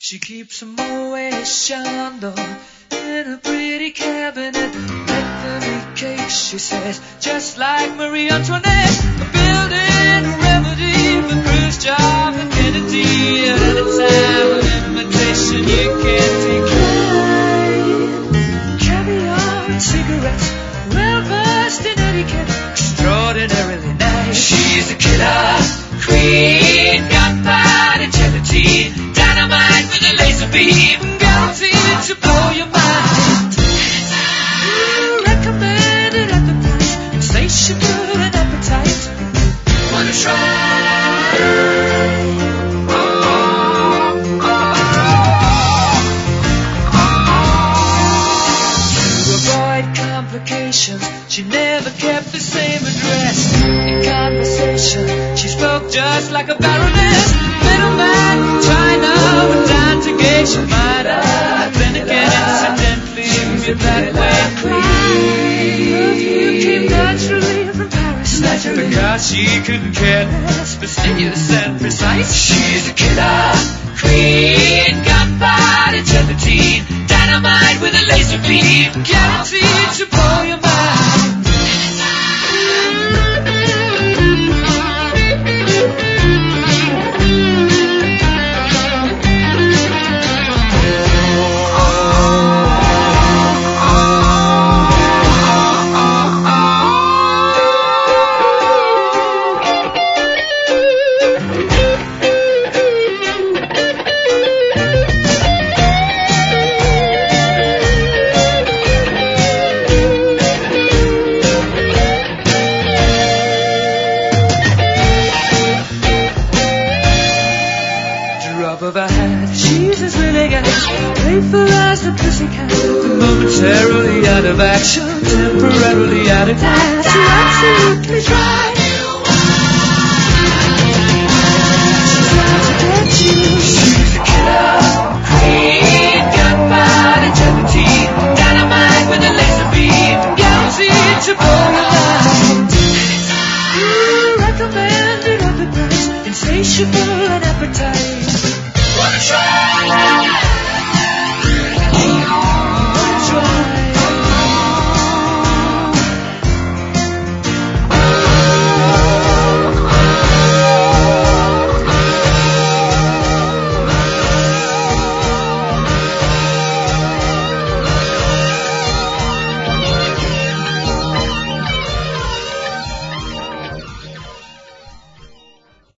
She keeps a Moet Chandon in a pretty cabinet. Bethany cake, she says, just like Marie Antoinette. A building a remedy for Khrushchev and Kennedy. At any time of invitation you can't decline. Caviar and cigarettes, well versed in etiquette, extraordinarily nice. She's a killer queen, gunpowder gelatine, dynamite with a laser beam, guaranteed to blow your mind. Recommended at the price, insatiable and appetite. Wanna try? To avoid complications, she never kept the same address. In conversation, she spoke just like a baroness. Middleman from China went down to gauge your mind. Then again, incidentally, you're that way. Perfume came naturally from Paris. Because she couldn't care less, fastidious and precise. She's a killer queen, gunpowder gelatine, dynamite with a laser beam, guaranteed to blow your mind. Momentarily out of action, temporarily out of class. You're absolutely dry.